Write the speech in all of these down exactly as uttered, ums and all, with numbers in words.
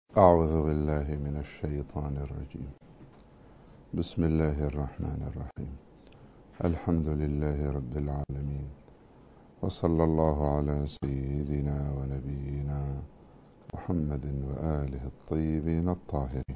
أعوذ بالله من الشيطان الرجيم. بسم الله الرحمن الرحيم. الحمد لله رب العالمين، وصلى الله على سيدنا ونبينا محمد وآله الطيبين الطاهرين.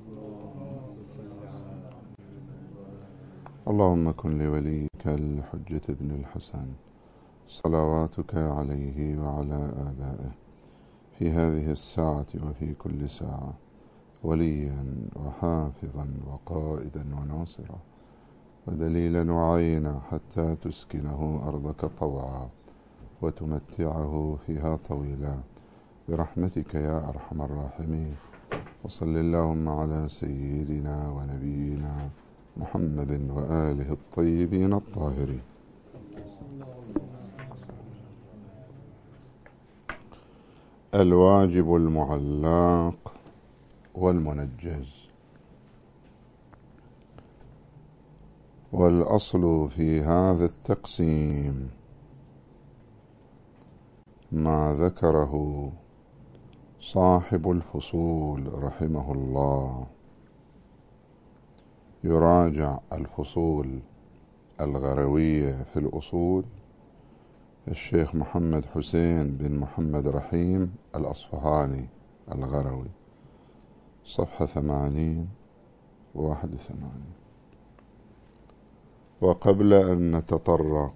اللهم كن لوليك الحجة بن الحسن صلواتك عليه وعلى آبائه في هذه الساعة وفي كل ساعة وليا وحافظا وقائدا وناصرا ودليلا وعينا حتى تسكنه أرضك طوعا وتمتعه فيها طويلا برحمتك يا أرحم الراحمين. وصل اللهم على سيدنا ونبينا محمد وآله الطيبين الطاهرين. الواجب المعلق والمنجز. والأصل في هذا التقسيم ما ذكره صاحب الفصول رحمه الله. يراجع الفصول الغروية في الأصول الشيخ محمد حسين بن محمد رحيم الأصفهاني الغروي، صفحة ثمانين وواحد وثمانين. وقبل أن نتطرق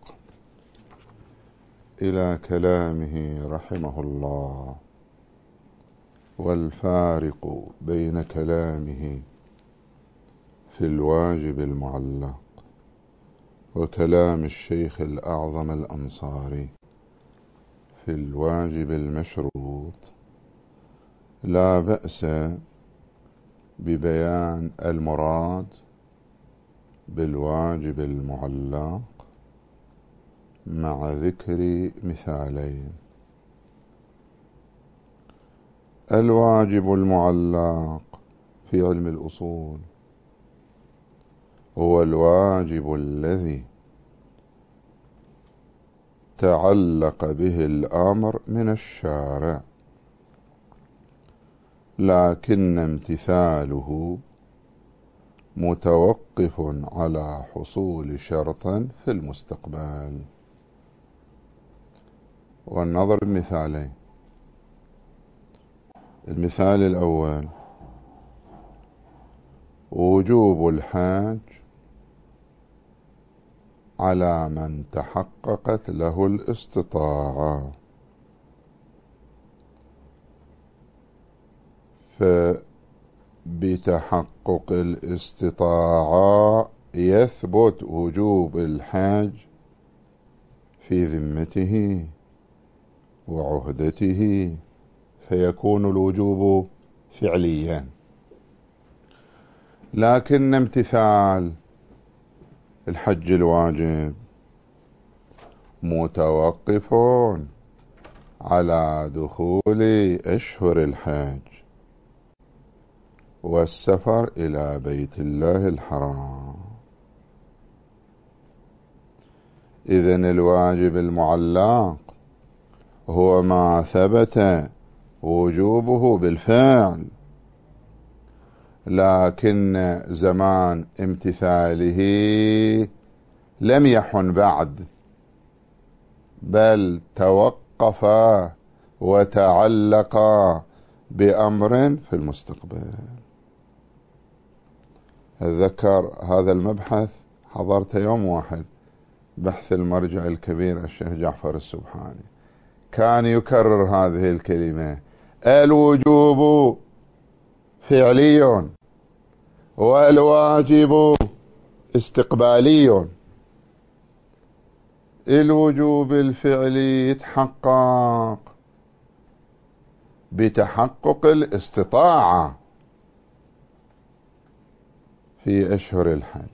إلى كلامه رحمه الله والفارق بين كلامه في الواجب المعلق وكلام الشيخ الأعظم الأنصاري في الواجب المشروط، لا بأس ببيان المراد بالواجب المعلق مع ذكر مثالين. الواجب المعلق في علم الأصول هو الواجب الذي تعلق به الأمر من الشارع، لكن امتثاله متوقف على حصول شرط في المستقبل. والنظر بمثالين. المثال الأول وجوب الحاج على من تحققت له الاستطاعة، فبتحقق الاستطاعة يثبت وجوب الحاج في ذمته وعهدته، فيكون الوجوب فعليا. لكن امتثال الحج الواجب متوقف على دخول أشهر الحج والسفر إلى بيت الله الحرام. إذن الواجب المعلق هو ما ثبت وجوبه بالفعل، لكن زمان امتثاله لم يحن بعد، بل توقف وتعلق بأمر في المستقبل. أتذكر هذا المبحث حضرت يوم واحد بحث المرجع الكبير الشيخ جعفر السبحاني، كان يكرر هذه الكلمة: الوجوب فعلي والواجب استقبالي. الوجوب الفعلي يتحقق بتحقق الاستطاعة في أشهر الحج،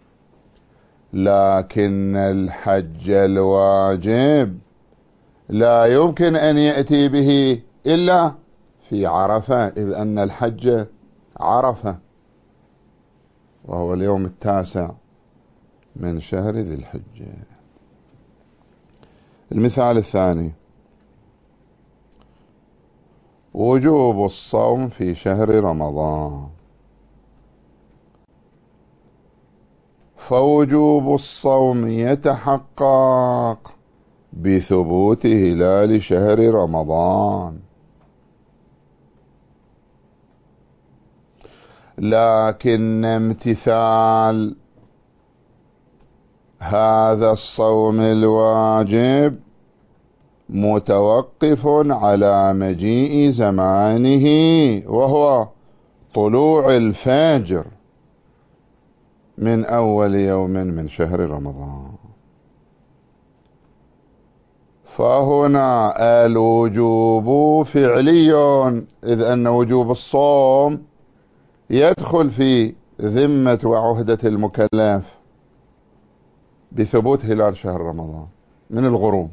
لكن الحج الواجب لا يمكن أن يأتي به إلا في عرفة، إذ أن الحج عرفة وهو اليوم التاسع من شهر ذي الحجة. المثال الثاني وجوب الصوم في شهر رمضان. فوجوب الصوم يتحقق بثبوت هلال شهر رمضان، لكن امتثال هذا الصوم الواجب متوقف على مجيء زمانه، وهو طلوع الفجر من أول يوم من شهر رمضان. فهنا الوجوب فعلي، إذ أن وجوب الصوم يدخل في ذمة وعهدة المكلف بثبوت هلال شهر رمضان من الغروب،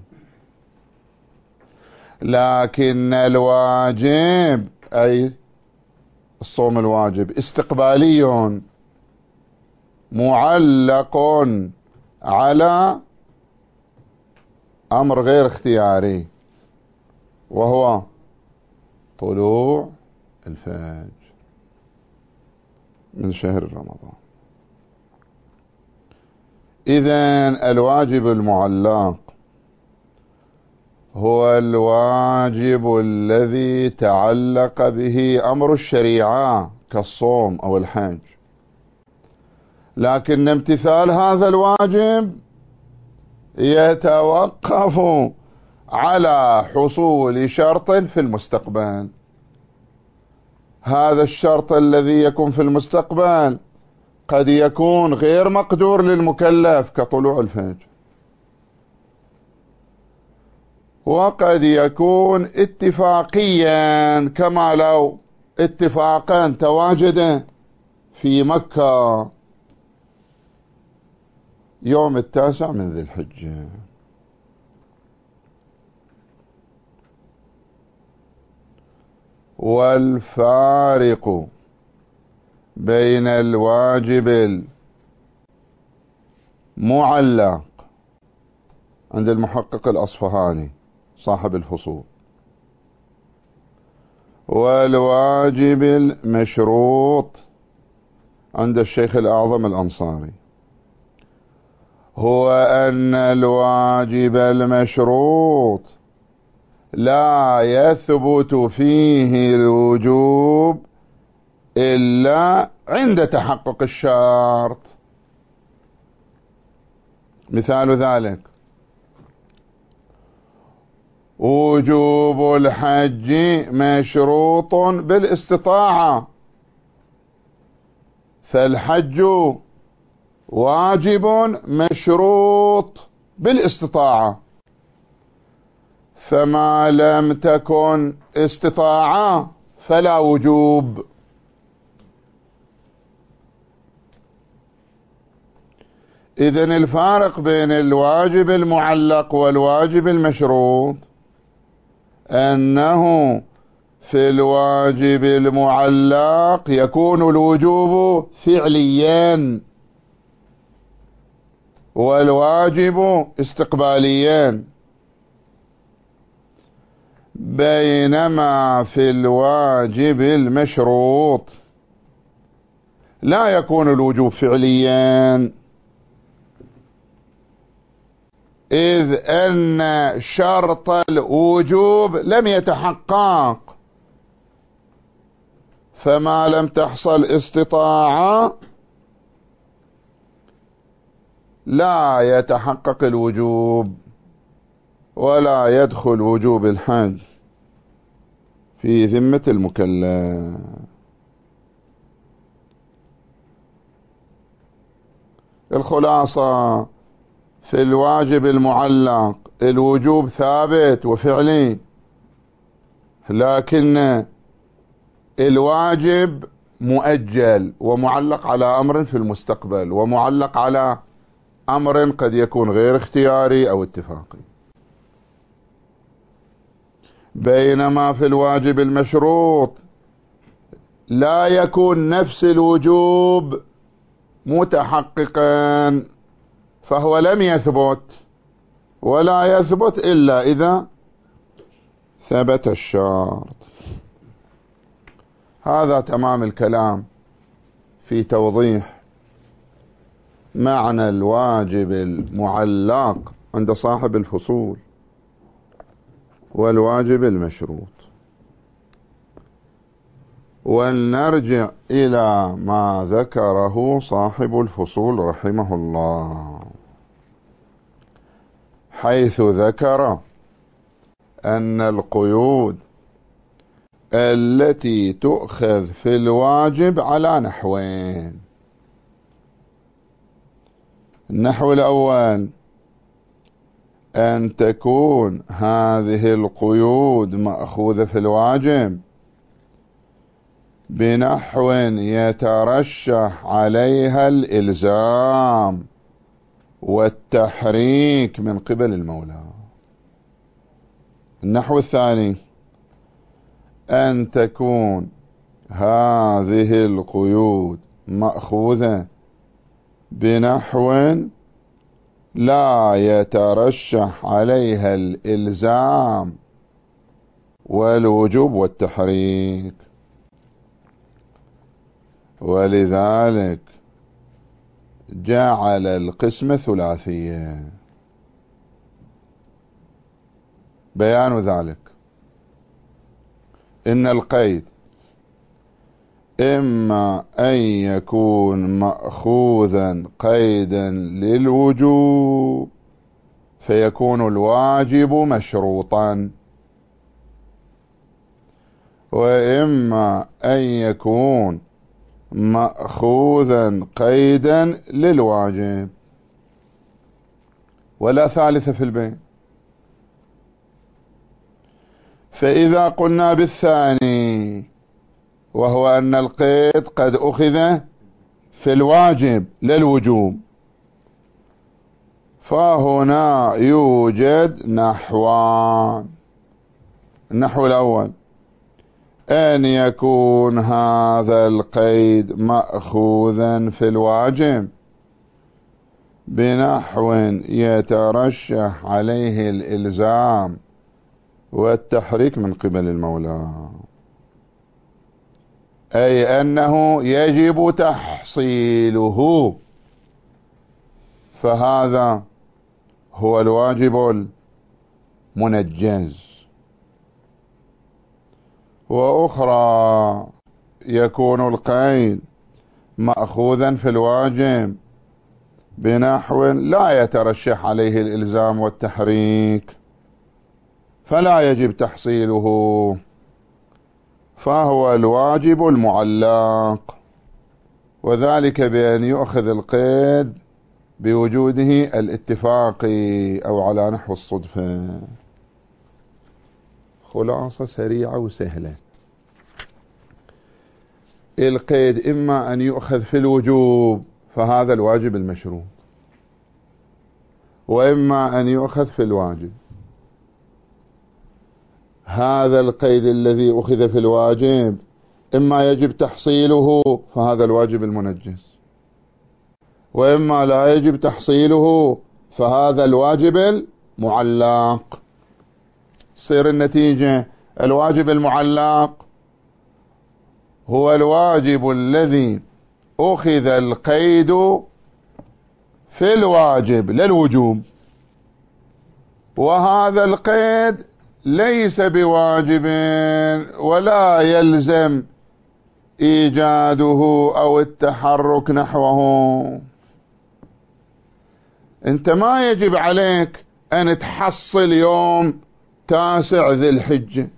لكن الواجب أي الصوم الواجب استقبالي معلق على أمر غير اختياري، وهو طلوع الفجر من شهر رمضان. إذن الواجب المعلق هو الواجب الذي تعلق به أمر الشريعة كالصوم أو الحج، لكن امتثال هذا الواجب يتوقف على حصول شرط في المستقبل. هذا الشرط الذي يكون في المستقبل قد يكون غير مقدور للمكلف كطلوع الفجر، وقد يكون اتفاقيا كما لو اتفاقا تواجد في مكة يوم التاسع من ذي الحجة. والفارق بين الواجب المعلق عند المحقق الأصفهاني صاحب الفصول والواجب المشروط عند الشيخ الأعظم الأنصاري هو أن الواجب المشروط لا يثبت فيه الوجوب إلا عند تحقق الشرط. مثال ذلك وجوب الحج مشروط بالاستطاعة، فالحج واجب مشروط بالاستطاعة، فما لم تكن استطاعة فلا وجوب. إذن الفارق بين الواجب المعلق والواجب المشروط أنه في الواجب المعلق يكون الوجوب فعليا والواجب استقباليا، بينما في الواجب المشروط لا يكون الوجوب فعليا، إذ أن شرط الوجوب لم يتحقق، فما لم تحصل استطاعة لا يتحقق الوجوب، ولا يدخل وجوب الحج في ذمة المكلف. الخلاصة في الواجب المعلق الوجوب ثابت وفعلي، لكن الواجب مؤجل ومعلق على أمر في المستقبل، ومعلق على أمر قد يكون غير اختياري أو اتفاقي. بينما في الواجب المشروط لا يكون نفس الوجوب متحققا، فهو لم يثبت، ولا يثبت إلا إذا ثبت الشرط. هذا تمام الكلام في توضيح معنى الواجب المعلق عند صاحب الفصول والواجب المشروط. ولنرجع إلى ما ذكره صاحب الفصول رحمه الله، حيث ذكر أن القيود التي تؤخذ في الواجب على نحوين. النحو الأول أن تكون هذه القيود مأخوذة في الواجب بنحو يترشح عليها الإلزام والتحريك من قبل المولى. النحو الثاني أن تكون هذه القيود مأخوذة بنحو لا يترشح عليها الإلزام والوجوب والتحريك. ولذلك جعل القسم ثلاثية. بيان ذلك إن القيد إما أن يكون مأخوذا قيدا للوجوب فيكون الواجب مشروطا، وإما أن يكون مأخوذا قيدا للواجب، ولا ثالث في البين. فإذا قلنا بالثاني وهو أن القيد قد أخذ في الواجب للوجوب، فهنا يوجد نحوان. النحو الأول أن يكون هذا القيد مأخوذا في الواجب بنحو يترشح عليه الإلزام والتحريك من قبل المولى، أي أنه يجب تحصيله، فهذا هو الواجب المنجز. وأخرى يكون القيد مأخوذا في الواجب بنحو لا يترشح عليه الإلزام والتحريك فلا يجب تحصيله، فهو الواجب المعلق، وذلك بأن يؤخذ القيد بوجوده الاتفاقي أو على نحو الصدفة. خلاصة سريعة وسهلة. القيد إما أن يؤخذ في الوجوب فهذا الواجب المشروط، وإما أن يؤخذ في الواجب. هذا القيد الذي أخذ في الواجب إما يجب تحصيله فهذا الواجب المنجز، وإما لا يجب تحصيله فهذا الواجب المعلق. صير النتيجة الواجب المعلق هو الواجب الذي أخذ القيد في الواجب للوجوب، وهذا القيد ليس بواجب ولا يلزم إيجاده أو التحرك نحوه. أنت ما يجب عليك أن تحصل يوم تاسع ذي الحجة،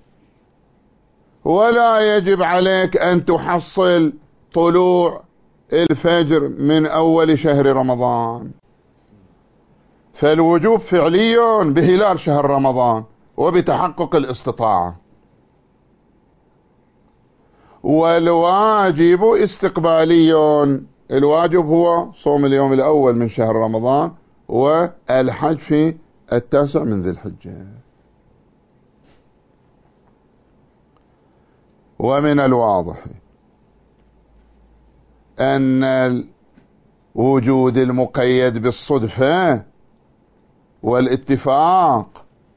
ولا يجب عليك أن تحصل طلوع الفجر من أول شهر رمضان، فالوجوب فعلي بهلال شهر رمضان وبتحقق الاستطاعة، والواجب استقبالي. الواجب هو صوم اليوم الأول من شهر رمضان والحج في التاسع من ذي الحجة. ومن الواضح أن وجود المقيد بالصدفة والاتفاق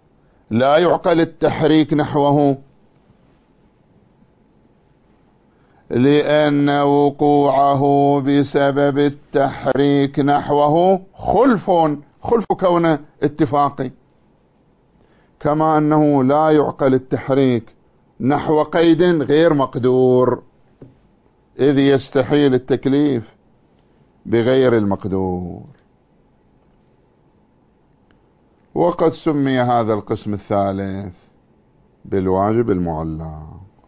لا يعقل التحريك نحوه، لأن وقوعه بسبب التحريك نحوه خلف خلف كونه اتفاقي، كما أنه لا يعقل التحريك نحو قيد غير مقدور، إذ يستحيل التكليف بغير المقدور. وقد سمي هذا القسم الثالث بالواجب المعلق.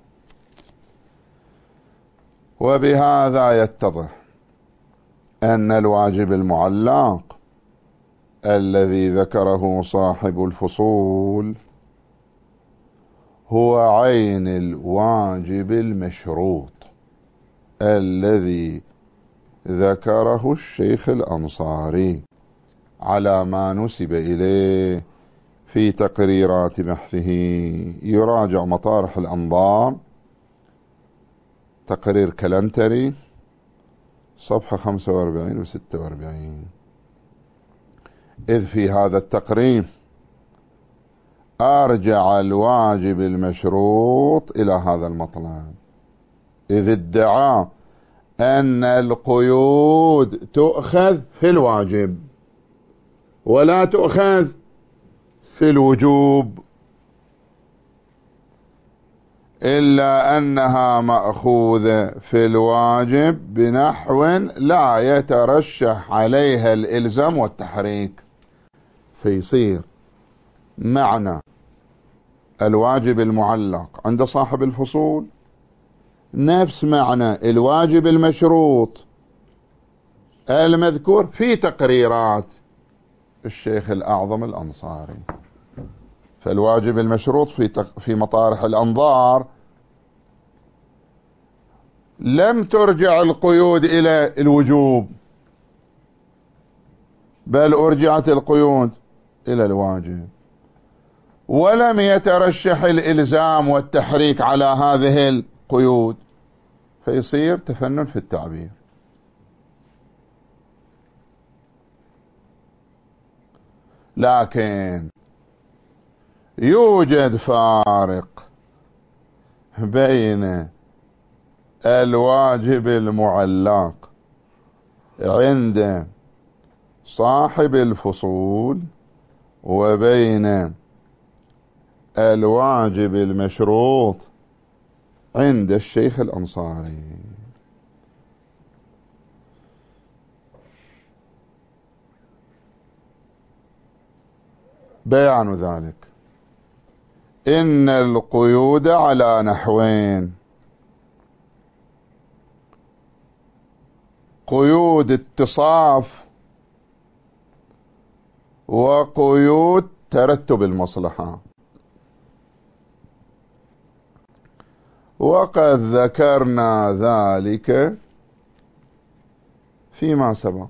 وبهذا يتضح أن الواجب المعلق الذي ذكره صاحب الفصول هو عين الواجب المشروط الذي ذكره الشيخ الأنصاري على ما نسب إليه في تقريرات بحثه. يراجع مطارح الأنظار تقرير كلنتري صفحة خمسة وأربعين و ستة وأربعين، إذ في هذا التقرير أرجع الواجب المشروط إلى هذا المطلب، إذ ادعى أن القيود تؤخذ في الواجب ولا تؤخذ في الوجوب، إلا أنها مأخوذة في الواجب بنحو لا يترشح عليها الإلزام والتحريك، فيصير معنى الواجب المعلق عند صاحب الفصول نفس معنى الواجب المشروط المذكور في تقريرات الشيخ الأعظم الأنصاري. فالواجب المشروط في في مطارح الأنظار لم ترجع القيود إلى الوجوب، بل أرجعت القيود إلى الواجب، ولم يترشح الإلزام والتحريك على هذه القيود، فيصير تفنن في التعبير. لكن يوجد فارق بين الواجب المعلق عند صاحب الفصول وبين الواجب المشروط عند الشيخ الأنصاري. بيان ذلك إن القيود على نحوين: قيود اتصاف وقيود ترتب المصلحة. وقد ذكرنا ذلك فيما سبق.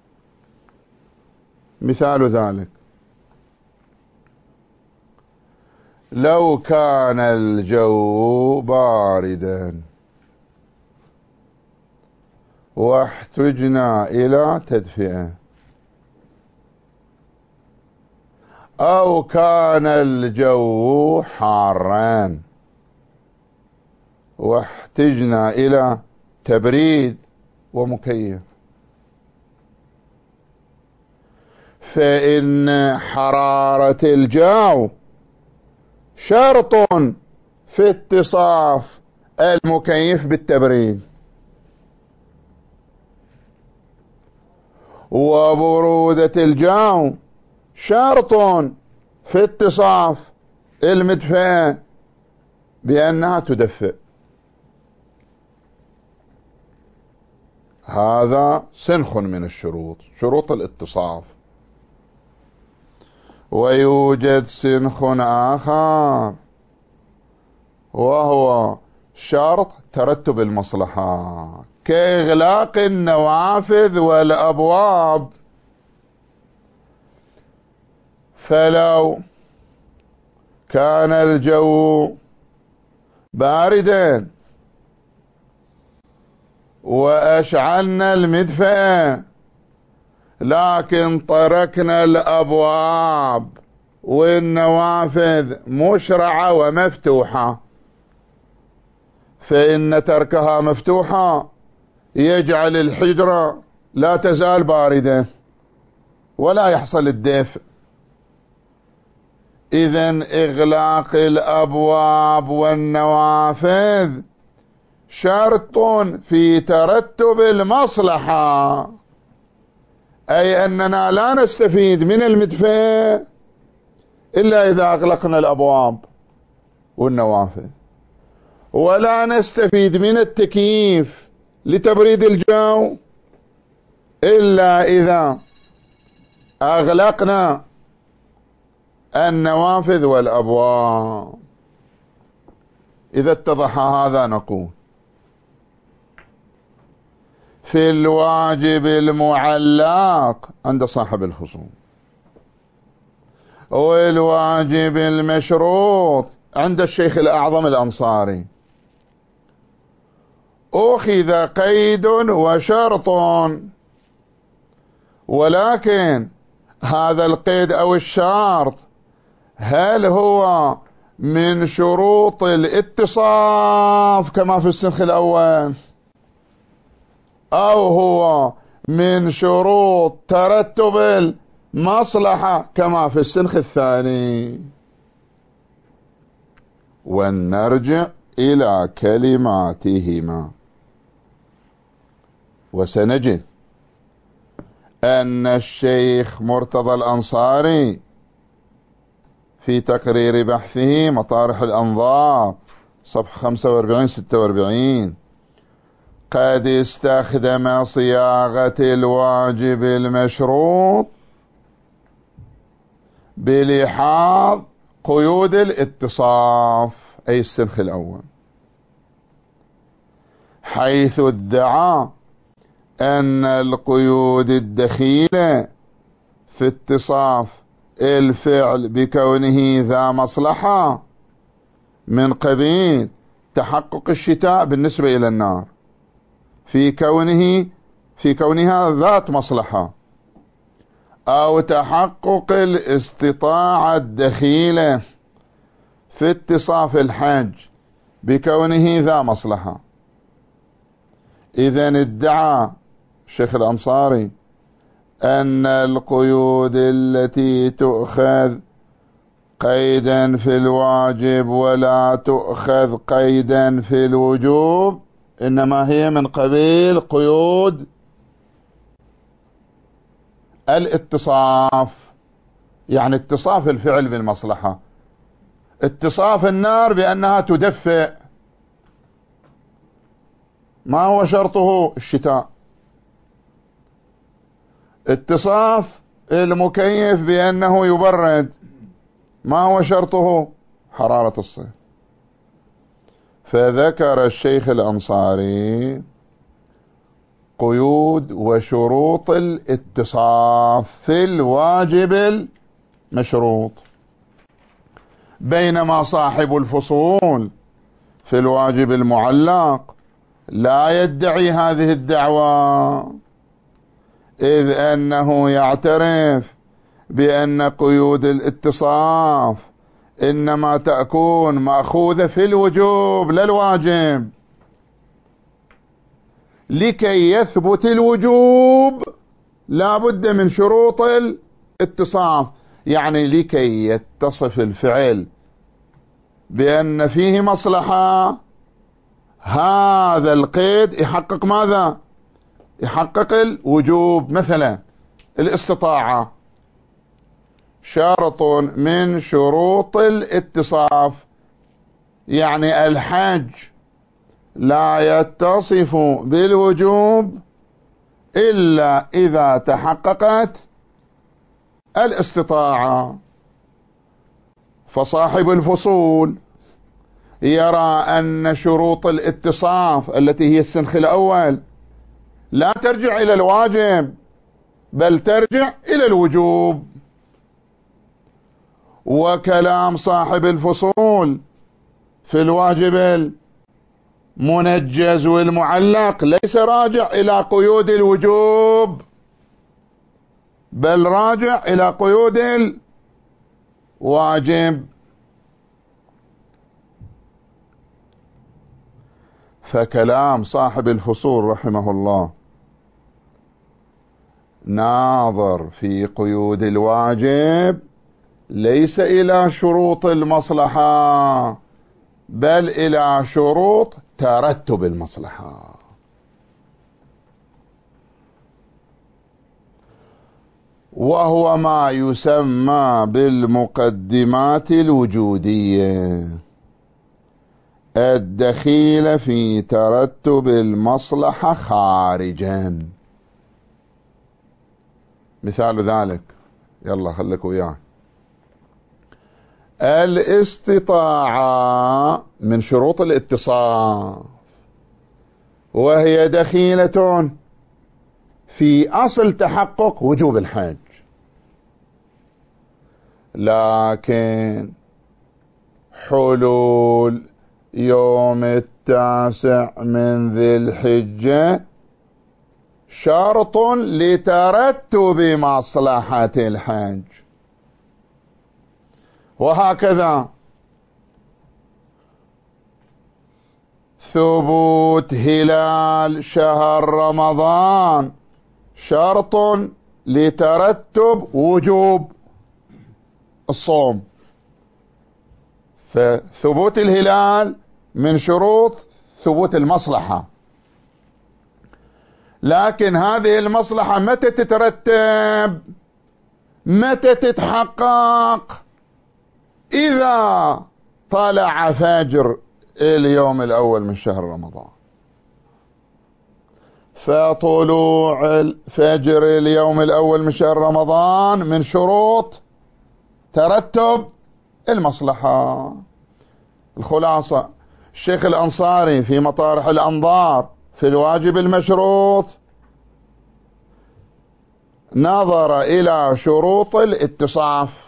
مثال ذلك: لو كان الجو باردا واحتجنا إلى تدفئة، أو كان الجو حارا واحتجنا إلى تبريد ومكيف، فإن حرارة الجو شرط في اتصاف المكيف بالتبريد، وبرودة الجو شرط في اتصاف المدفأة بأنها تدفئ. هذا سنخ من الشروط، شروط الاتصاف. ويوجد سنخ آخر وهو شرط ترتب المصلحة، كإغلاق النوافذ والأبواب. فلو كان الجو باردا وأشعلنا المدفأة لكن تركنا الأبواب والنوافذ مشرعة ومفتوحة، فإن تركها مفتوحة يجعل الحجرة لا تزال باردة ولا يحصل الدفء. إذن إغلاق الأبواب والنوافذ شرط في ترتب المصلحة، أي أننا لا نستفيد من المدفأ إلا إذا أغلقنا الأبواب والنوافذ، ولا نستفيد من التكييف لتبريد الجو إلا إذا أغلقنا النوافذ والأبواب. إذا اتضح هذا نقول في الواجب المعلق عند صاحب الفصول، والواجب المشروط عند الشيخ الأعظم الأنصاري، أخذ قيد وشرط، ولكن هذا القيد أو الشرط هل هو من شروط الاتصاف كما في السنخ الأول، أو هو من شروط ترتب المصلحة كما في السنخ الثاني؟ ونرجع إلى كلماتهما وسنجد أن الشيخ مرتضى الأنصاري في تقرير بحثه مطارح الأنظار صفحة خمسة وأربعين ستة وأربعين قد استخدم صياغة الواجب المشروط بلحاظ قيود الاتصاف، أي السنخ الأول، حيث ادعى أن القيود الدخيلة في اتصاف الفعل بكونه ذا مصلحة من قبيل تحقق الشتاء بالنسبة إلى النار في كونه في كونها ذات مصلحة، أو تحقق الاستطاعة الدخيلة في اتصاف الحج بكونه ذا مصلحة. إذن ادعى الشيخ الأنصاري أن القيود التي تؤخذ قيدا في الواجب ولا تؤخذ قيدا في الوجوب إنما هي من قبيل قيود الاتصاف، يعني اتصاف الفعل بالمصلحة، اتصاف النار بأنها تدفئ، ما هو شرطه الشتاء، اتصاف المكيف بأنه يبرد، ما هو شرطه حرارة الصيف. فذكر الشيخ الأنصاري قيود وشروط الاتصاف في الواجب المشروط، بينما صاحب الفصول في الواجب المعلق لا يدعي هذه الدعوة، إذ أنه يعترف بأن قيود الاتصاف إنما تكون مأخوذة في الوجوب لا الواجب. لكي يثبت الوجوب لا بد من شروط الاتصاف، يعني لكي يتصف الفعل بأن فيه مصلحة هذا القيد يحقق ماذا؟ يحقق الوجوب. مثلا الاستطاعة شرط من شروط الاتصاف، يعني الحج لا يتصف بالوجوب إلا إذا تحققت الاستطاعة. فصاحب الفصول يرى أن شروط الاتصاف التي هي السنخ الأول لا ترجع إلى الواجب بل ترجع إلى الوجوب. وكلام صاحب الفصول في الواجب المنجز والمعلق ليس راجع إلى قيود الوجوب بل راجع إلى قيود الواجب. فكلام صاحب الفصول رحمه الله ناظر في قيود الواجب ليس إلى شروط المصلحة بل إلى شروط ترتب المصلحة. وهو ما يسمى بالمقدمات الوجودية الدخيلة في ترتب المصلحة خارجا. مثال ذلك يلا خليك وياه. الاستطاعة من شروط الاتصاف وهي دخيلة في أصل تحقق وجوب الحج، لكن حلول يوم التاسع من ذي الحجة شرط لترتب مصلحة الحج. وهكذا ثبوت هلال شهر رمضان شرط لترتب وجوب الصوم، فثبوت الهلال من شروط ثبوت المصلحة، لكن هذه المصلحة متى تترتب؟ متى تتحقق؟ إذا طلع فجر اليوم الأول من شهر رمضان. فطلوع الفجر اليوم الأول من شهر رمضان من شروط ترتب المصلحة. الخلاصة الشيخ الأنصاري في مطارح الأنظار في الواجب المشروط نظر إلى شروط الاتصاف.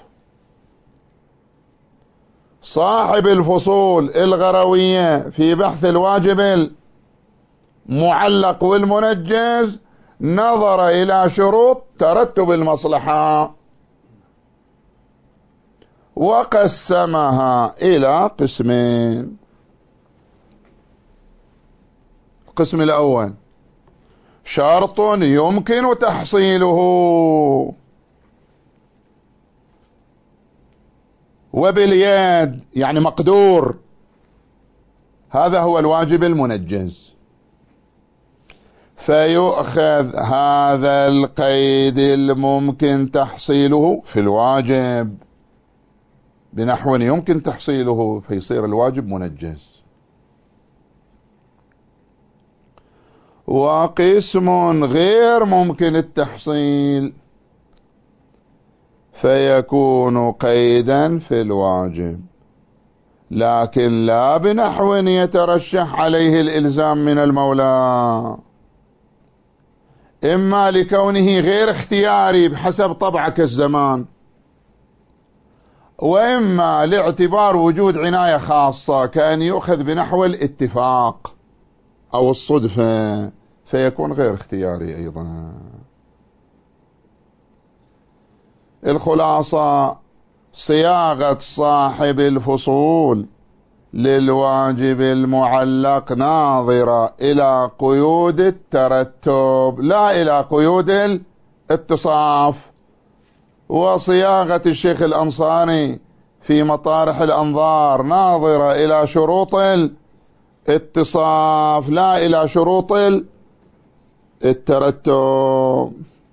صاحب الفصول الغروية في بحث الواجب المعلق والمنجز نظر إلى شروط ترتب المصلحة وقسمها إلى قسمين. القسم الأول شرط يمكن تحصيله وباليد يعني مقدور، هذا هو الواجب المنجز، فيؤخذ هذا القيد الممكن تحصيله في الواجب بنحو يمكن تحصيله فيصير الواجب منجز. وقسم غير ممكن التحصيل فيكون قيدا في الواجب لكن لا بنحو يترشح عليه الإلزام من المولى، إما لكونه غير اختياري بحسب طبعك الزمان، وإما لاعتبار وجود عناية خاصة كأن يؤخذ بنحو الاتفاق أو الصدفة فيكون غير اختياري أيضا. الخلاصة صياغة صاحب الفصول للواجب المعلق ناظرة إلى قيود الترتب لا إلى قيود الاتصاف، وصياغة الشيخ الأنصاري في مطارح الأنظار ناظرة إلى شروط الاتصاف لا إلى شروط الترتب.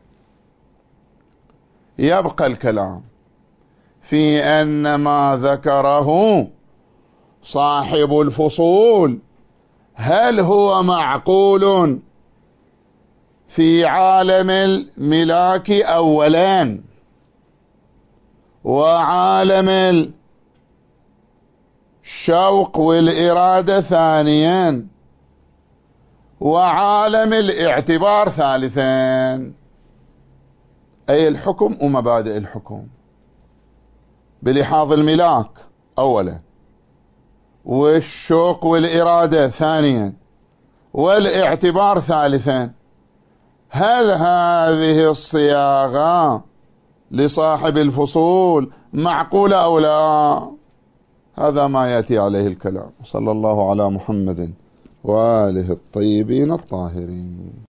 يبقى الكلام في أن ما ذكره صاحب الفصول هل هو معقول في عالم الملاك أولا وعالم الشوق والإرادة ثانيا وعالم الاعتبار ثالثا، أي الحكم ومبادئ الحكم بلحاظ الملاك أولا والشوق والإرادة ثانيا والاعتبار ثالثا. هل هذه الصياغة لصاحب الفصول معقولة أو لا؟ هذا ما يأتي عليه الكلام. صلى الله على محمد وآله الطيبين الطاهرين.